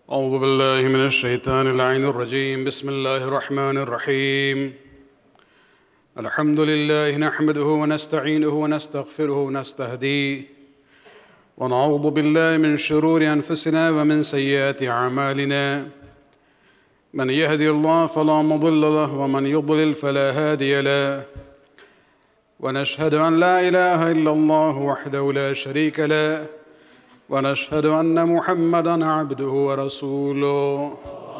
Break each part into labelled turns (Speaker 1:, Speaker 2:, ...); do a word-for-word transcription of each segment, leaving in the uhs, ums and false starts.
Speaker 1: أعوذ بالله من الشيطان اللعين الرجيم بسم الله الرحمن الرحيم الحمد لله نحمده ونستعينه ونستغفره ونستهديه ونعوذ بالله من شرور أنفسنا ومن سيئات أعمالنا من يهدي الله فلا مضل له ومن يضلل فلا هادي له ونشهد أن لا إله إلا الله وحده لا شريك له ونشهد أن محمدًا عبده ورسوله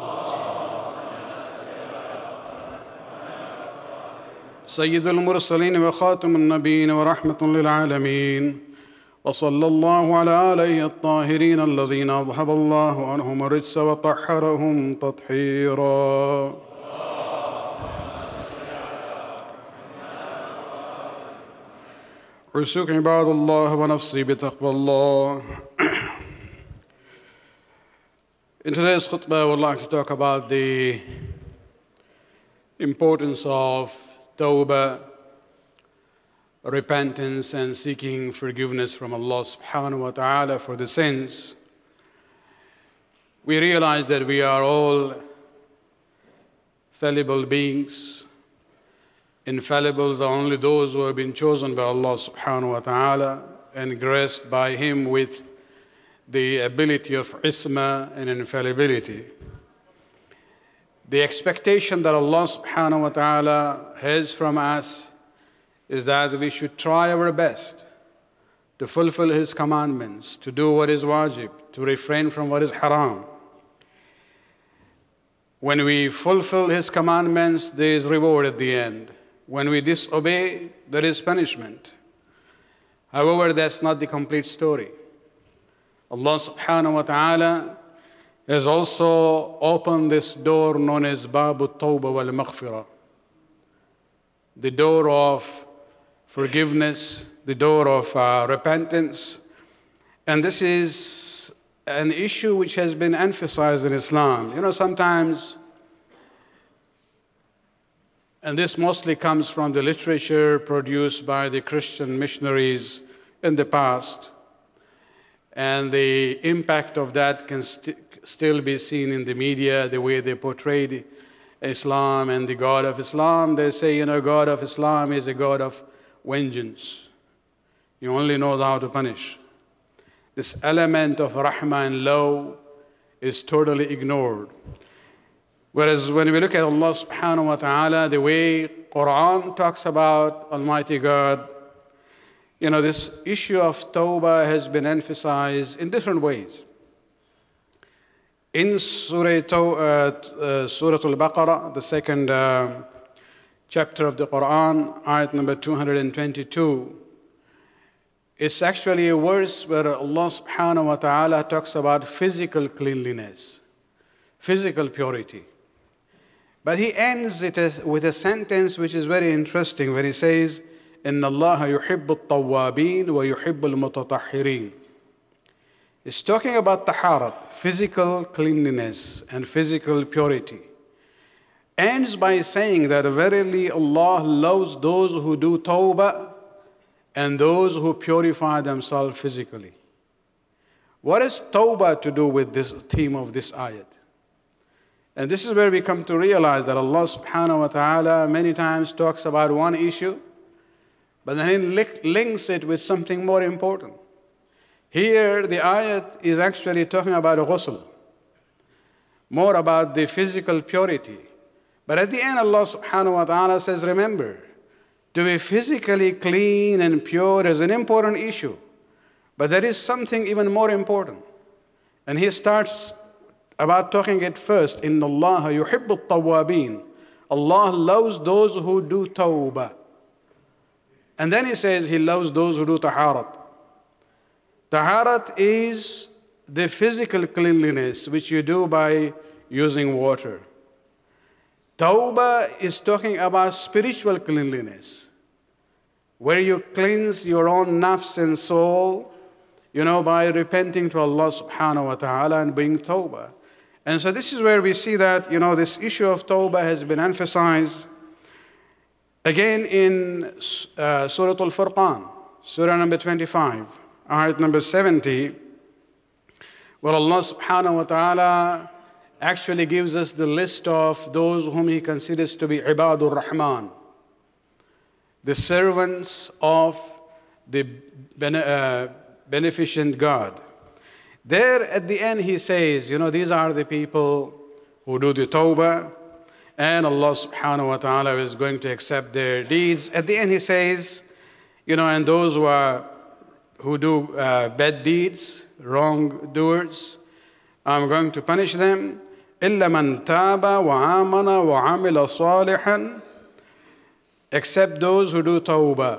Speaker 1: سيد المرسلين وخاتم النبيين ورحمة للعالمين وصلى الله على آله الطاهرين الذين أذهب الله عنهم الرجس وطهرهم تطهيرا عسوك عباد الله ونفسي بتقوى الله. In today's khutbah, I would like to talk about the importance of tawbah, repentance, and seeking forgiveness from Allah subhanahu wa ta'ala for the sins. We realize that we are all fallible beings. Infallibles are only those who have been chosen by Allah subhanahu wa ta'ala and graced by Him with the ability of isma and infallibility. The expectation that Allah subhanahu wa ta'ala has from us is that we should try our best to fulfill His commandments, to do what is wajib, to refrain from what is haram. When we fulfill His commandments, there is reward at the end. When we disobey, there is punishment. However, that's not the complete story. Allah subhanahu wa ta'ala has also opened this door known as Babu Tawbah wal Maghfirah, the door of forgiveness, the door of uh, repentance. And this is an issue which has been emphasized in Islam. You know, sometimes, and this mostly comes from the literature produced by the Christian missionaries in the past, and the impact of that can st- still be seen in the media, the way they portrayed Islam and the God of Islam. They say, you know, God of Islam is a God of vengeance. He only knows how to punish. This element of rahmah and law is totally ignored. Whereas when we look at Allah subhanahu wa ta'ala, the way Quran talks about Almighty God, you know, this issue of tawbah has been emphasized in different ways. In Surah, uh, uh, Surah Al-Baqarah, the second uh, chapter of the Quran, ayat number two hundred twenty-two, it's actually a verse where Allah subhanahu wa ta'ala talks about physical cleanliness, physical purity. But he ends it with a sentence which is very interesting, where he says, إِنَّ اللَّهَ يُحِبُّ الطَّوَّابِينَ وَيُحِبُّ الْمُتَطَهِّرِينَ. It's talking about taharat, physical cleanliness and physical purity. Ends by saying that verily Allah loves those who do tawbah and those who purify themselves physically. What is tawbah to do with this theme of this ayat? And this is where we come to realize that Allah subhanahu wa ta'ala many times talks about one issue, but then he links it with something more important. Here, the ayat is actually talking about ghusl, more about the physical purity. But at the end, Allah subhanahu wa ta'ala says, remember, to be physically clean and pure is an important issue, but there is something even more important. And he starts about talking it first, إِنَّ اللَّهَ يُحِبُّ الطَّوَّابِينَ. Allah loves those who do tawbah. And then he says he loves those who do taharat. Taharat is the physical cleanliness which you do by using water. Tawbah is talking about spiritual cleanliness, where you cleanse your own nafs and soul, you know, by repenting to Allah subhanahu wa ta'ala and being tawbah. And so this is where we see that, you know, this issue of tawbah has been emphasized again in uh, Surah Al-Furqan, Surah number twenty-five, ayat number seventy, Well, Allah subhanahu wa ta'ala actually gives us the list of those whom He considers to be Ibadur Rahman, the servants of the bene- uh, beneficent God. There at the end He says, you know, these are the people who do the tawbah, and Allah subhanahu wa ta'ala is going to accept their deeds. At the end He says, you know, and those who are who do uh, bad deeds, wrongdoers, I'm going to punish them. إِلَّا مَنْ تَابَ وَآمَنَ وَعَمِلَ صَالِحًا, except those who do tawbah,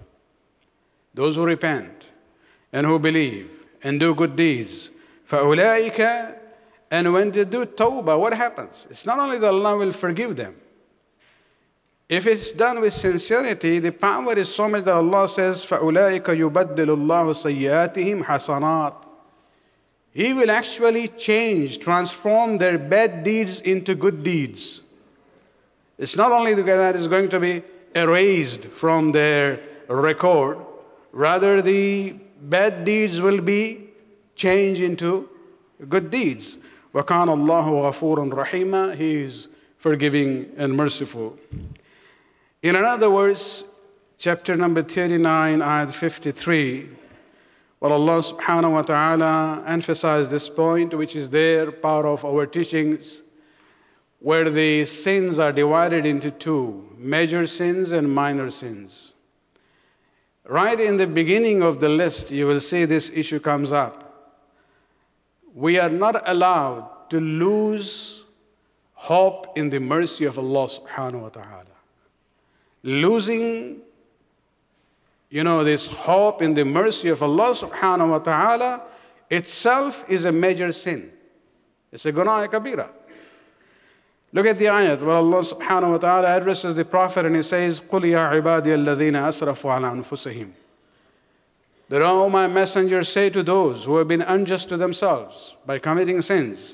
Speaker 1: those who repent and who believe and do good deeds. فَأُولَٰئِكَ, and when they do tawbah, what happens? It's not only that Allah will forgive them. If it's done with sincerity, the power is so much that Allah says, فَأُولَٰئِكَ يُبَدِّلُ اللَّهُ سَيِّئَاتِهِمْ حَسَنَاتٍ. He will actually change, transform their bad deeds into good deeds. It's not only that it's going to be erased from their record, rather the bad deeds will be changed into good deeds. وَكَانَ اللَّهُ غَفُورًا رَحِيمًا. He is forgiving and merciful. In other words, chapter number thirty-nine, ayat fifty-three, well, Allah subhanahu wa ta'ala emphasized this point, which is there, part of our teachings, where the sins are divided into two, major sins and minor sins. Right in the beginning of the list, you will see this issue comes up. We are not allowed to lose hope in the mercy of Allah subhanahu wa ta'ala. Losing, you know, this hope in the mercy of Allah subhanahu wa ta'ala itself is a major sin. It's a gunah kabira. Look at the ayat where Allah subhanahu wa ta'ala addresses the Prophet and He says, قُلْ يَا عِبَادِيَ الَّذِينَ أَسْرَفُوا عَلَىٰ أَنفُسِهِمْ. That, oh, my messenger, say to those who have been unjust to themselves by committing sins,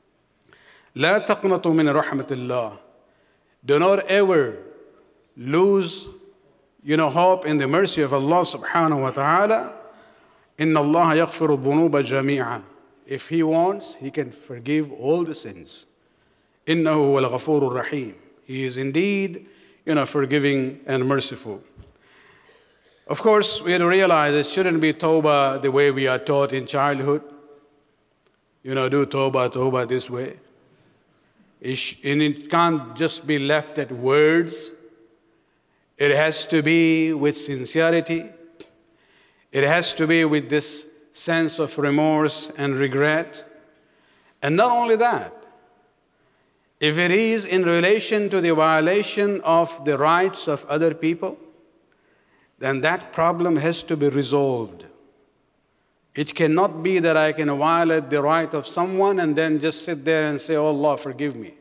Speaker 1: لَا تَقْنَطُوا مِنْ رَحْمَةِ اللَّهِ. Do not ever lose, you know, hope in the mercy of Allah subhanahu wa ta'ala. إِنَّ اللَّهَ يَغْفِرُ الذُّنُوبَ جَمِيعًا. If He wants, He can forgive all the sins. إِنَّهُ هُوَ الْغَفُورُ الرَّحِيمُ. He is indeed, you know, forgiving and merciful. Of course, we have to realize it shouldn't be tawbah the way we are taught in childhood. You know, do tawbah, tawbah this way. It sh- and it can't just be left at words. It has to be with sincerity. It has to be with this sense of remorse and regret. And not only that, if it is in relation to the violation of the rights of other people, then that problem has to be resolved. It cannot be that I can violate the right of someone and then just sit there and say, oh Allah, forgive me.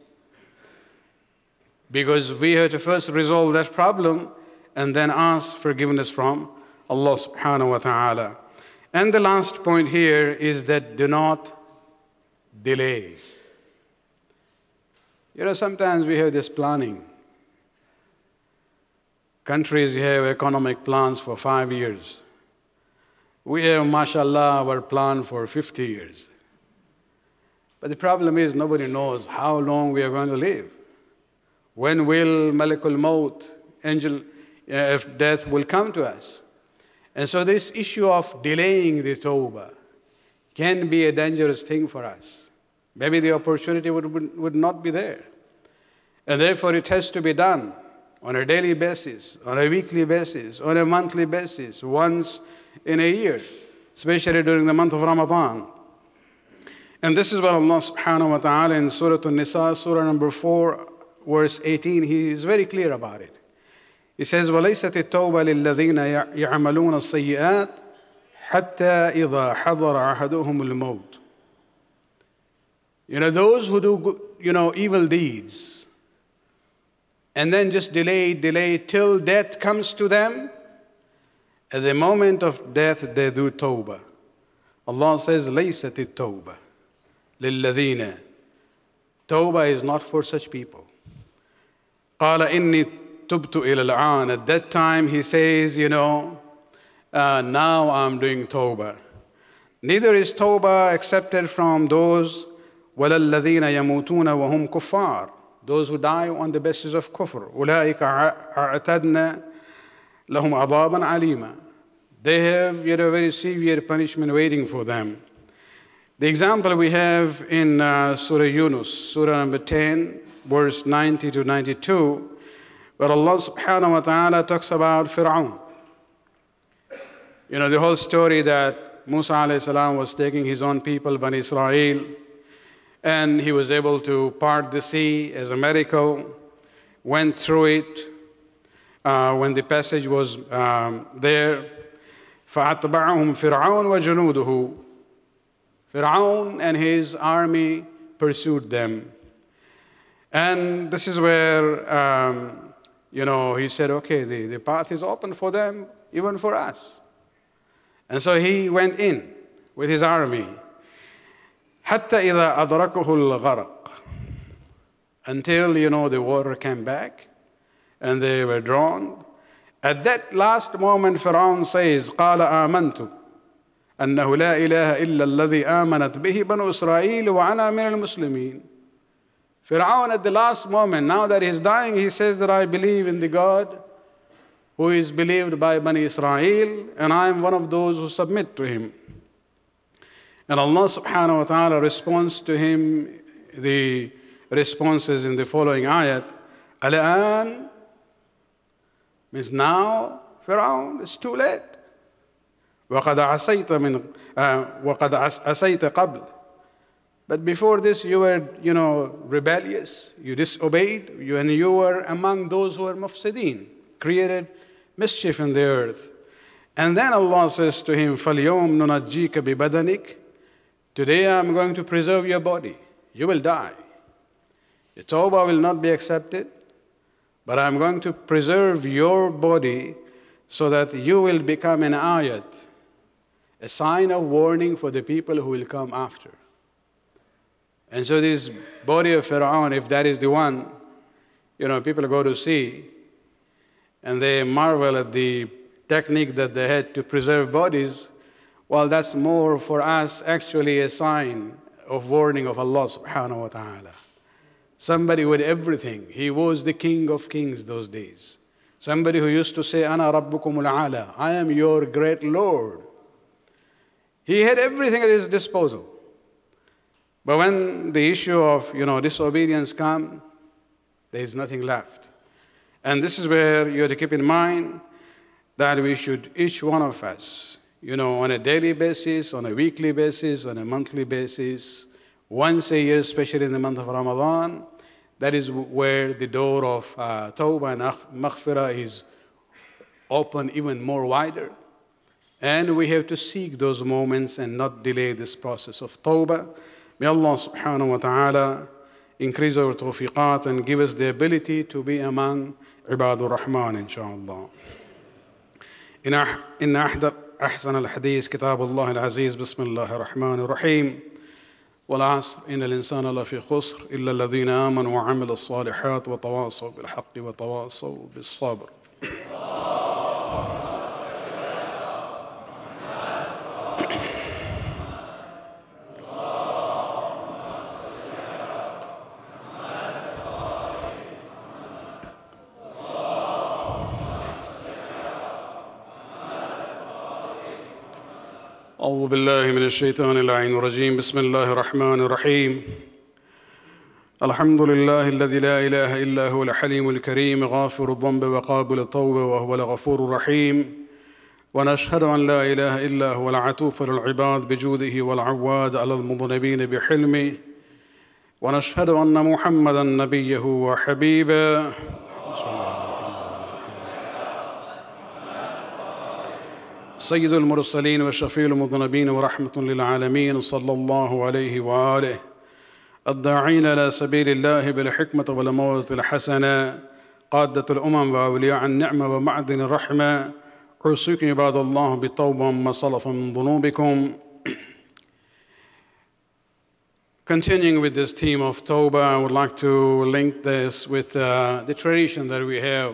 Speaker 1: Because we have to first resolve that problem and then ask forgiveness from Allah subhanahu wa ta'ala. And the last point here is that do not delay. You know, sometimes we have this planning. Countries have economic plans for five years. We have, mashallah, our plan for fifty years. But the problem is nobody knows how long we are going to live. When will Malakul Maut, angel of death, will come to us? And so this issue of delaying the tawbah can be a dangerous thing for us. Maybe the opportunity would, would not be there. And therefore it has to be done on a daily basis, on a weekly basis, on a monthly basis, once in a year, especially during the month of Ramadan. And this is what Allah subhanahu wa ta'ala in Surah An-Nisa, Surah number four, verse eighteen, He is very clear about it. He says, وَلَيْسَتِ التَّوْبَةُ لِلَّذِينَ يَعْمَلُونَ السَّيِّئَاتِ حَتَّى إِذَا حَضَرَ أَحَدُهُمُ الْمَوْتِ. You know, those who do, good, you know, evil deeds, and then just delay, delay till death comes to them, at the moment of death they do tawbah. Allah says, لَيْسَتِ التَّوْبَةُ لِلَّذِينَ. Tawbah is not for such people. قَالَ إِنِّي تُبْتُ إِلَى الْآنِ. At that time he says, you know, uh, now I'm doing tawbah. Neither is Tawbah accepted from those وَلَا الَّذِينَ يَمُوتُونَ وَهُمْ كُفَّارٌ, those who die on the basis of kufr. أُولَٰئِكَ أَعْتَدْنَا لَهُمْ عَذَابًا عَلِيمًا. They have yet a very severe punishment waiting for them. The example we have in uh, Surah Yunus, Surah number ten, verse ninety to ninety-two, where Allah subhanahu wa ta'ala talks about Fir'aun. You know, the whole story that Musa alayhi salam was taking his own people, Bani Israel, and he was able to part the sea as a miracle, went through it uh, when the passage was um, there. فَأَتْبَعَهُمْ فِرْعَوْنُ وَجُنُودُهُ. Fir'aun and his army pursued them. And this is where, um, you know, he said, okay, the, the path is open for them, even for us. And so he went in with his army. حَتَّى إِذَا أَدْرَكُهُ الْغَرَقُ. Until, you know, the water came back and they were drowned. At that last moment, Fir'aun says, قَالَ آمَنْتُ أنه لا إله إلا الذي آمنت به بنو إسرائيل وأنا من المسلمين. Fir'aun at the last moment, now that he's dying, he says that I believe in the God who is believed by Bani Israel, and I am one of those who submit to him. And Allah subhanahu wa ta'ala responds to him, the responses in the following ayat. Al-an means now, Fir'aun, it's too late. وَقَدْ عَصَيْتَ مِنْ وَقَدْ عَصَيْتَ قَبْلِ. But before this, you were, you know, rebellious. You disobeyed, you, and you were among those who were mufsideen, created mischief in the earth. And then Allah says to him, فَالْيَوْمْ نُنَجِّيكَ بِبَدَنِكَ. Today I'm going to preserve your body. You will die. Your tawbah will not be accepted, but I'm going to preserve your body so that you will become an ayat, a sign of warning for the people who will come after. And so this body of Fir'aun, if that is the one, you know, people go to see, and they marvel at the technique that they had to preserve bodies. Well, that's more for us actually a sign of warning of Allah subhanahu wa ta'ala. Somebody with everything. He was the king of kings those days. Somebody who used to say, Ana rabbukumul a'la, I am your great Lord. He had everything at his disposal. But when the issue of, you know, disobedience comes, there is nothing left. And this is where you have to keep in mind that we should, each one of us, you know, on a daily basis, on a weekly basis, on a monthly basis, once a year, especially in the month of Ramadan, that is where the door of uh, Tawbah and Maghfirah is open even more wider. And we have to seek those moments and not delay this process of Tawbah. May Allah subhanahu wa ta'ala increase our tawfiqat and give us the ability to be among Ibadur Rahman, inshallah. إن أحد أحسن الحديث كتاب الله العزيز بسم الله الرحمن الرحيم والعصر إن الإنسان لفي خسر إلا الذين آمنوا وعملوا الصالحات وتواصوا بالحق وتواصوا بالصبر. أعوذ بالله من الشيطان اللعين الرجيم بسم الله الرحمن الرحيم الحمد لله الذي لا إله إلا هو الحليم الكريم غافر الذنب وقابل التوبة وهو الغفور الرحيم ونشهد أن لا إله إلا هو العطوف للعباد بجوده والعواد على المذنبين بحلمه ونشهد أن محمدا نبيه وحبيبه سيد المرسلين وشفيع المذنبين ورحمة للعالمين صلى الله عليه وآله الداعين إلى سبيل الله بالحكمة والموعظة الحسنة قادة الأمم وأولياء النعمة ومعدن الرحمة أوصيكم عباد الله بالتوبة مما سلف من ذنوبكم. Continuing with this theme of Tawbah, I would like to link this with uh, the tradition that we have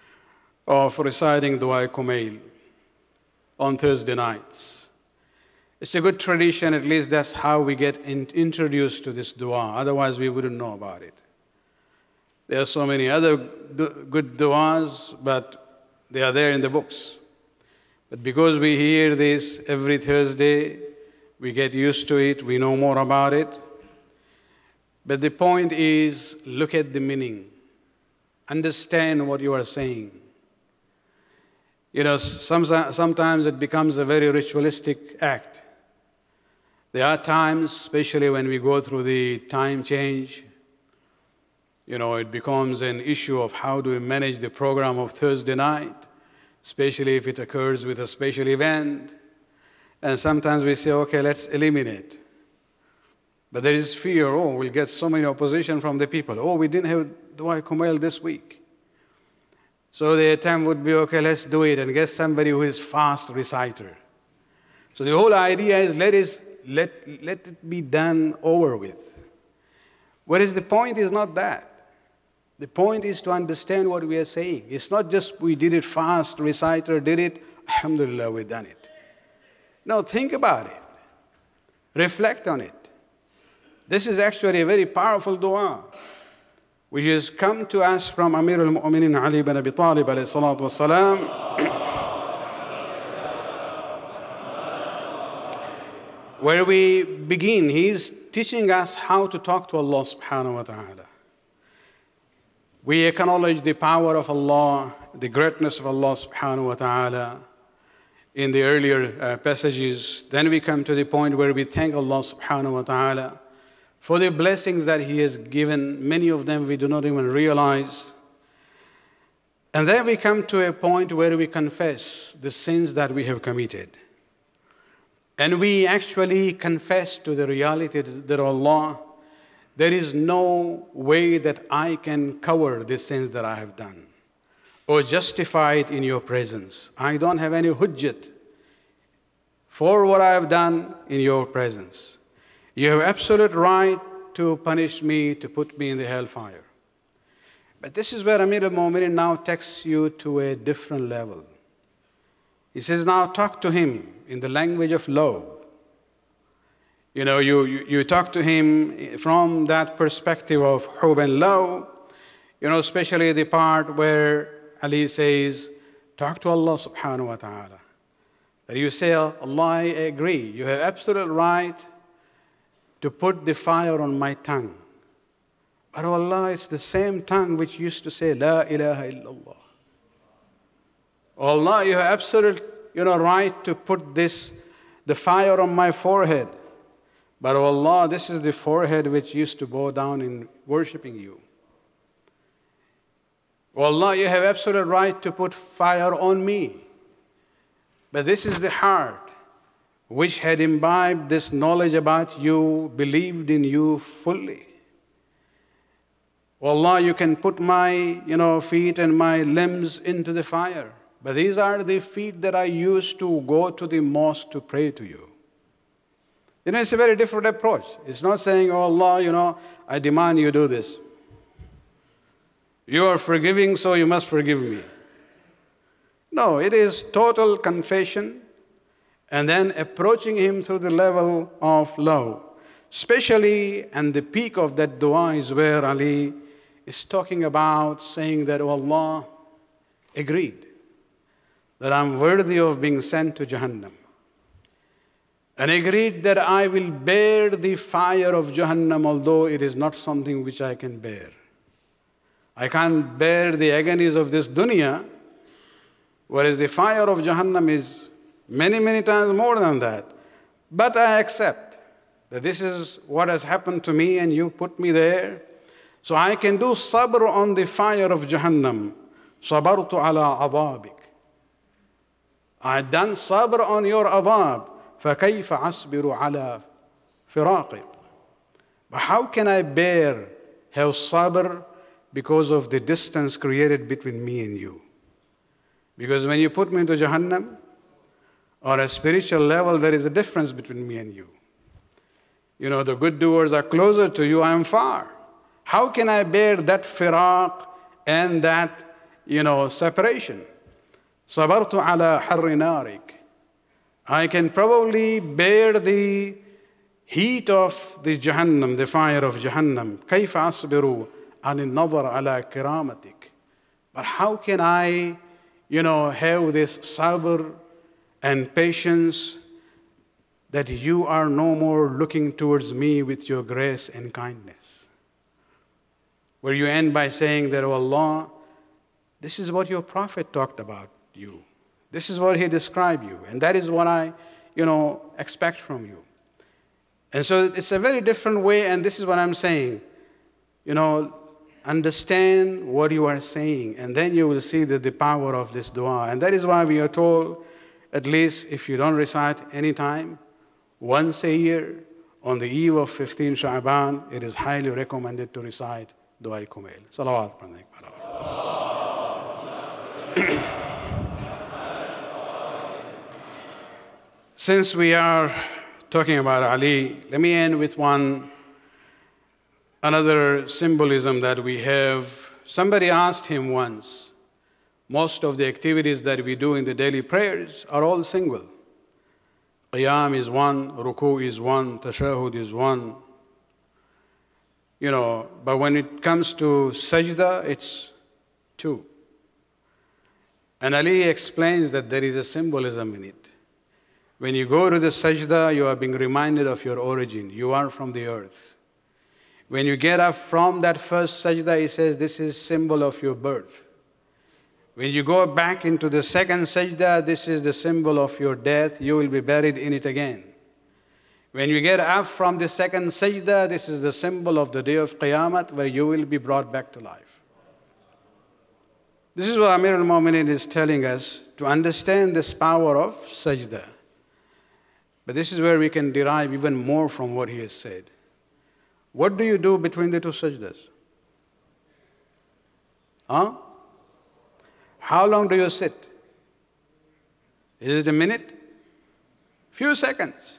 Speaker 1: of reciting Dua Kumail on Thursday nights. It's a good tradition, at least that's how we get in, introduced to this dua. Otherwise, we wouldn't know about it. There are so many other du- good duas, but they are there in the books. But because we hear this every Thursday, we get used to it, we know more about it. But the point is, look at the meaning. Understand what you are saying. You know, some, sometimes it becomes a very ritualistic act. There are times, especially when we go through the time change, you know, it becomes an issue of how do we manage the program of Thursday night, especially if it occurs with a special event. And sometimes we say, okay, let's eliminate. But there is fear, oh, we'll get so many opposition from the people. Oh, we didn't have Dua Kumail this week. So the attempt would be, okay, let's do it and get somebody who is fast reciter. So the whole idea is let, is, let, let it be done over with. Whereas the point is not that. The point is to understand what we are saying. It's not just we did it fast, reciter did it, alhamdulillah, we've done it. No, think about it. Reflect on it. This is actually a very powerful dua, which has come to us from Amir al-Mu'minin Ali ibn Abi Talib alayhi salatu wasalam. Where we begin, he's teaching us how to talk to Allah subhanahu wa ta'ala. We acknowledge the power of Allah, the greatness of Allah subhanahu wa ta'ala in the earlier uh, passages. Then we come to the point where we thank Allah subhanahu wa ta'ala for the blessings that He has given. Many of them we do not even realize. And then we come to a point where we confess the sins that we have committed. And we actually confess to the reality that Allah, there is no way that I can cover the sins that I have done or justify it in your presence. I don't have any hujjat for what I have done in your presence. You have absolute right to punish me, to put me in the hellfire. But this is where Amir al-Mu'minin now takes you to a different level. He says, now talk to him in the language of love. You know, you, you, you talk to him from that perspective of hub and love. You know, especially the part where Ali says, talk to Allah subhanahu wa ta'ala. That you say, Allah, I agree. You have absolute right to put the fire on my tongue. But oh Allah, it's the same tongue which used to say, La ilaha illallah. Oh Allah, you have absolute, you know, right to put this, the fire on my forehead. But oh Allah, this is the forehead which used to bow down in worshipping you. Oh Allah, you have absolute right to put fire on me. But this is the heart which had imbibed this knowledge about you, believed in you fully. Oh Allah, you can put my, you know, feet and my limbs into the fire. But these are the feet that I used to go to the mosque to pray to you. You know, it's a very different approach. It's not saying, oh Allah, you know, I demand you do this. You are forgiving, so you must forgive me. No, it is total confession and then approaching him through the level of love. Especially, and the peak of that dua is where Ali is talking about saying that, oh Allah, agreed that I'm worthy of being sent to Jahannam. And agreed that I will bear the fire of Jahannam, although it is not something which I can bear. I can't bear the agonies of this dunya, whereas the fire of Jahannam is many, many times more than that. But I accept that this is what has happened to me and you put me there. So I can do sabr on the fire of Jahannam. Sabartu ala adabik. I had done sabr on your adab. فَكَيْفَ أَصْبِرُ عَلَى فِرَاقِكَ. But how can I bear, have sabr, because of the distance created between me and you? Because when you put me into Jahannam, on a spiritual level, there is a difference between me and you. You know, the good doers are closer to you, I am far. How can I bear that firaq and that, you know, separation? صَبَرْتُ عَلَى حَرِّ نَارِكَ. I can probably bear the heat of the Jahannam, the fire of Jahannam. كيف أصبر عن النظر على كرامتك. But how can I, you know, have this sabr and patience that you are no more looking towards me with your grace and kindness? Where you end by saying that, oh Allah, this is what your Prophet talked about you. This is what he described you. And that is what I, you know, expect from you. And so it's a very different way, and this is what I'm saying. You know, understand what you are saying, and then you will see that the power of this dua. And that is why we are told, at least if you don't recite any time, once a year, on the eve of fifteenth Sha'ban, it is highly recommended to recite Dua Kumail. Salawat. Since we are talking about Ali, let me end with one, another symbolism that we have. Somebody asked him once, most of the activities that we do in the daily prayers are all single. Qiyam is one, ruku is one, tashahud is one. You know, but when it comes to sajda, it's two. And Ali explains that there is a symbolism in it. When you go to the sajda, you are being reminded of your origin. You are from the earth. When you get up from that first sajda, he says, this is symbol of your birth. When you go back into the second sajda, this is the symbol of your death. You will be buried in it again. When you get up from the second sajda, this is the symbol of the day of Qiyamah, where you will be brought back to life. This is what Amir al-Mu'minin is telling us, to understand this power of sajda. But this is where we can derive even more from what he has said. What do you do between the two sajdas? Huh? How long do you sit? Is it a minute? Few seconds.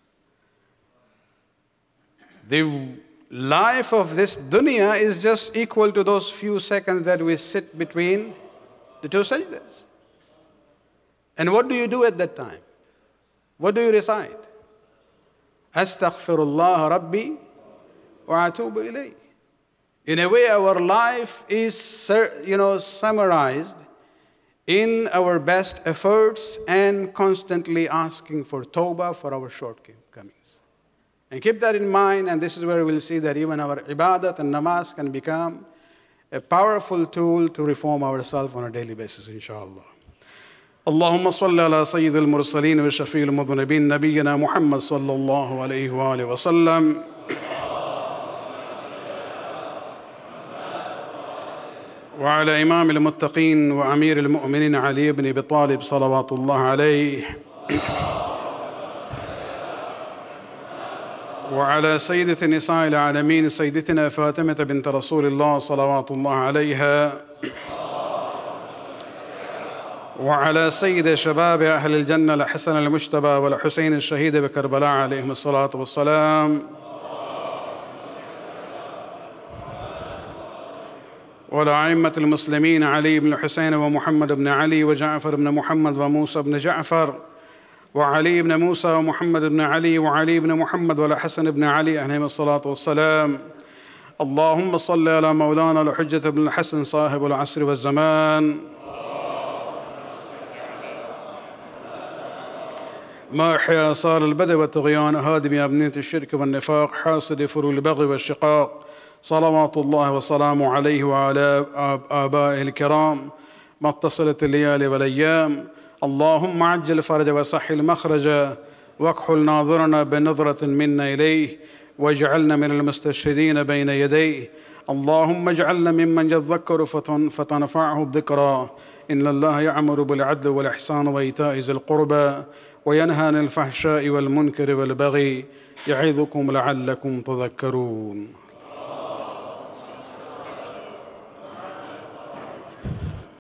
Speaker 1: The life of this dunya is just equal to those few seconds that we sit between the two sajdas. And what do you do at that time? What do you recite? Astaghfirullah Rabbi wa atubu ilayh. In a way, our life is, you know, summarized in our best efforts and constantly asking for tawbah for our shortcomings. And keep that in mind, and this is where we'll see that even our ibadat and namaz can become a powerful tool to reform ourselves on a daily basis, inshallah. اللهم صل على سيد المرسلين وشفيع المذنبين نبينا محمد صلى الله عليه وآله وسلم وعلى إمام المتقين وأمير المؤمنين علي بن أبي طالب صلوات الله عليه وعلى سيدة نساء العالمين سيدتنا فاطمة بنت رسول الله صلوات الله عليها وعلى سيد شباب أهل الجنة الحسن المجتبى والحسين الشهيد بكربلاء عليهم الصلاة والسلام والأئمة المسلمين علي بن الحسين ومحمد بن علي وجعفر بن محمد وموسى بن جعفر وعلي بن موسى ومحمد بن علي وعلي بن محمد والحسن بن علي عليهم الصلاة والسلام. اللهم صل على مولانا الحجة بن الحسن صاحب العصر والزمان ما أحيا آثار البدء والطغيان هادم أبنية الشرك والنفاق حاصد فرو البغي والشقاق صلوات الله وسلامه عليه وعلى آبائه الكرام ما اتصلت الليالي والأيام. اللهم عجل فرج وصح المخرج واكحل ناظرنا بنظرة منا إليه واجعلنا من المستشهدين بين يديه. اللهم اجعلنا ممن يذكر فتنفعه الذكرى. إن الله يأمر بالعدل والإحسان وإيتاء ذي القربى وينهى عن الفحشاء والمنكر والبغي يعظكم لعلكم تذكرون.